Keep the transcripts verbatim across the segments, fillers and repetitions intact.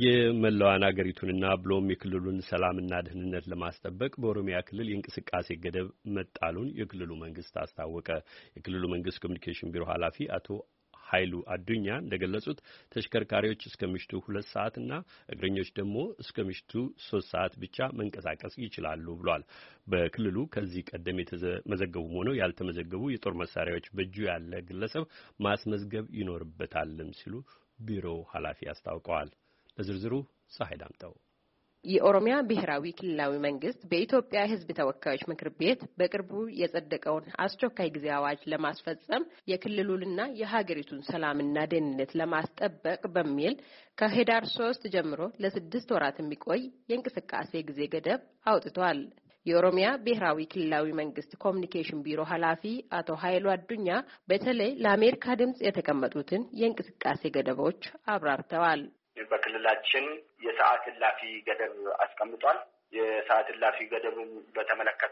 የመላዋን አገሪቱንና ብሎም የክልሉን ሰላምና ደህንነት ለማስጠበቅ በኦሮሚያ ክልል የእንቅስቃሴ ገደብ መጣሉን የክልሉ መንግስት አስታወቀ። የክልሉ መንግስት ኮሚኒኬሽን ቢሮ ኃላፊ አቶ ኃይሉ አዱኛ እንደገለጹት ተሽከርካሪዎች እስከ ምሽቱ ሁለት ሰዓት እና እግረኞች ደግሞ እስከ ምሽቱ ሶስት ሰዓት ብቻ መንቀሳቀስ ይችላሉ ብሏል። በክልሉ ከዚህ ቀደም የተመዘገቡ ሆነው ያልተመዘገቡ የጦር መሳሪያዎች በእጁ ያለ ግለሰብ ማስመዝገብ ይኖርበታልም ሲሉ ቢሮው ኃላፊ አስታውቀዋል። ለዝርዝሩ ፀሐይ ዳምጠው። የኦሮሚያ ብሔራዊ ክልላዊ መንግስት በኢትዮጵያ ሕዝብ ተወካዮች ምክር ቤት በቅርቡ የጸደቀውን አስቸኳይ ጊዜ አዋጅ ለማስፈጸም የክልሉንና የሀገሪቱን ሰላምና ደህንነት ለማስጠበቅ በሚል ከህዳር ሶስት ጀምሮ ለስድስት ወራት የሚቆይ የእንቅስቃሴ ጊዜ ገደብ አውጥቷል። የኦሮሚያ ብሔራዊ ክልላዊ መንግስት ኮሚኒኬሽን ቢሮ ኃላፊ አቶ ኃይሉ አዱኛ በተለይ ለአሜሪካ ድምጽ የተቀመጡትን የእንቅስቃሴ ገደቦች አብራርተዋል። በክልላችን የሰዓት እላፊ ገደብ አስቀምጧል። የሰዓት እላፊ ገደቡን በተመለከተ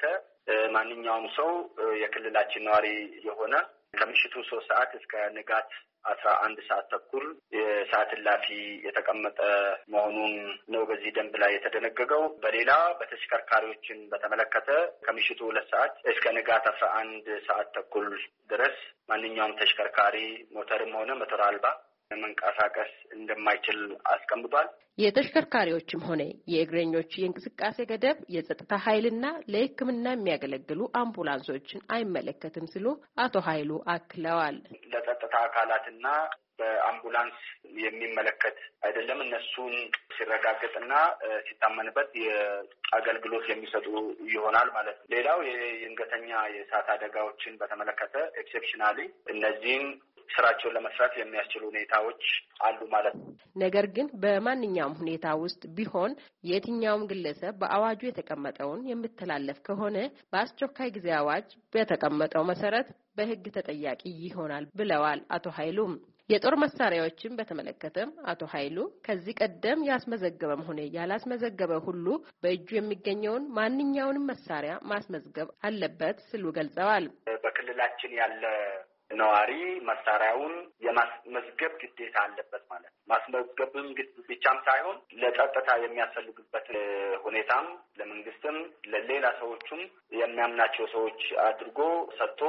ማንኛውም ሰው የክልላችን ነዋሪ የሆነ ከምሽቱ ሶስት ሰዓት እስከ ንጋት አስራ አንድ ሰዓት ተኩል የሰዓት እላፊ የተቀመጠ መሆኑን ነው በዚህ ደንብ ላይ የተደነገገው። በሌላ በተሽከርካሪዎችን በተመለከተ ከምሽቱ ሁለት ሰዓት እስከ ንጋት አስራ አንድ ሰዓት ተኩል ድረስ ማንኛውም ተሽከርካሪ ሞተርም ሆነ ሞተር አልባ መንቀሳቀስ እንደማይችል አስቀምጧል። የተሽከርካሪዎችም ሆነ የእግረኞች የእንቅስቃሴ ገደብ የጸጥታ ኃይልና ለሕክምና የሚያገለግሉ አምቡላንሶችን አይመለከትም ሲሉ አቶ ኃይሉ አክለዋል። ለጸጥታ አካላትና በአምቡላንስ የሚመለከት አይደለም። እነሱን ሲረጋገጥና ሲታመንበት የአገልግሎት የሚሰጡ ይሆናል ማለት ነው። ሌላው የድንገተኛ የእሳት አደጋዎችን በተመለከተ ኤክሴፕሽናሊ እነዚህን ስራቸውን ለመስራት የሚያስችሉ ሁኔታዎች አሉ ማለት ነው። ነገር ግን በማንኛውም ሁኔታ ውስጥ ቢሆን የትኛውም ግለሰብ በአዋጁ የተቀመጠውን የሚተላለፍ ከሆነ በአስቸኳይ ጊዜ አዋጅ በተቀመጠው መሰረት በሕግ ተጠያቂ ይሆናል ብለዋል አቶ ኃይሉም። የጦር መሳሪያዎችን በተመለከተም አቶ ኃይሉ ከዚህ ቀደም ያስመዘገበም ሆነ ያላስመዘገበ ሁሉ በእጁ የሚገኘውን ማንኛውንም መሳሪያ ማስመዝገብ አለበት ሲሉ ገልጸዋል። በክልላችን ያለ ነዋሪ መሳሪያውን የማስመዝገብ ግዴታ አለበት ማለት ነው። ማስመዝገብም ብቻም ሳይሆን ለጸጥታ የሚያስፈልግበት ሁኔታም ለመንግስትም ለሌላ ሰዎችም የሚያምናቸው ሰዎች አድርጎ ሰጥቶ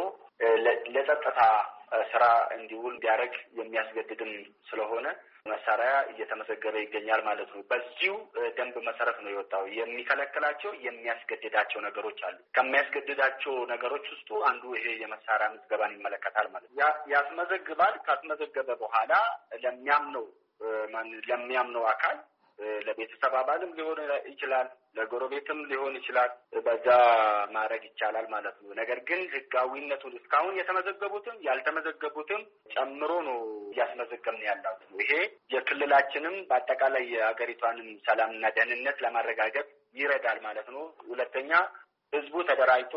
ለጸጥታ ስራ እንዲውል እንዲያደርግ የሚያስገድድም ስለሆነ መሳሪያ እየተመዘገበ ይገኛል ማለት ነው። በዚሁ ደንብ መሰረት ነው የወጣው። የሚከለክላቸው የሚያስገድዳቸው ነገሮች አሉ። ከሚያስገድዳቸው ነገሮች ውስጥ አንዱ ይሄ የመሳሪያ ምዝገባን ይመለከታል ማለት ነው። ያስመዘግባል። ካስመዘገበ በኋላ ለሚያምነው ለሚያምነው አካል ለቤተሰብ አባልም ሊሆን ይችላል፣ ለጎረቤትም ሊሆን ይችላል። በዛ ማድረግ ይቻላል ማለት ነው። ነገር ግን ህጋዊነቱን እስካሁን የተመዘገቡትም ያልተመዘገቡትም ጨምሮ ነው እያስመዘገብን ያለው። ይሄ የክልላችንም በአጠቃላይ የሀገሪቷንም ሰላምና ደህንነት ለማረጋገጥ ይረዳል ማለት ነው። ሁለተኛ ህዝቡ ተደራጅቶ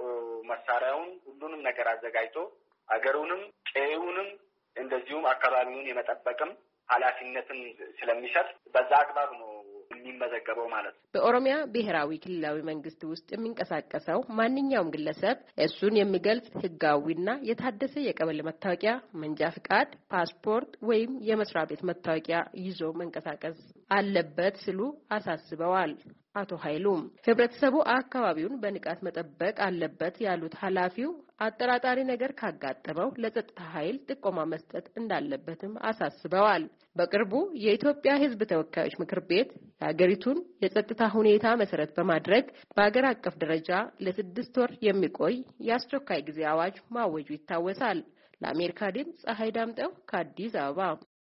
መሳሪያውን ሁሉንም ነገር አዘጋጅቶ አገሩንም ቀዬውንም እንደዚሁም አካባቢውን የመጠበቅም ኃላፊነትን ስለሚሰጥ በዛ አግባብ ነው የሚመዘገበው ማለት ነው። በኦሮሚያ ብሔራዊ ክልላዊ መንግስት ውስጥ የሚንቀሳቀሰው ማንኛውም ግለሰብ እሱን የሚገልጽ ህጋዊና የታደሰ የቀበሌ መታወቂያ፣ መንጃ ፍቃድ፣ ፓስፖርት ወይም የመስሪያ ቤት መታወቂያ ይዞ መንቀሳቀስ አለበት ሲሉ አሳስበዋል። አቶ ኃይሉም ህብረተሰቡ አካባቢውን በንቃት መጠበቅ አለበት ያሉት ኃላፊው አጠራጣሪ ነገር ካጋጠመው ለጸጥታ ኃይል ጥቆማ መስጠት እንዳለበትም አሳስበዋል። በቅርቡ የኢትዮጵያ ሕዝብ ተወካዮች ምክር ቤት የሀገሪቱን የጸጥታ ሁኔታ መሰረት በማድረግ በአገር አቀፍ ደረጃ ለስድስት ወር የሚቆይ የአስቸኳይ ጊዜ አዋጅ ማወጁ ይታወሳል። ለአሜሪካ ድምጽ ፀሐይ ዳምጠው ከአዲስ አበባ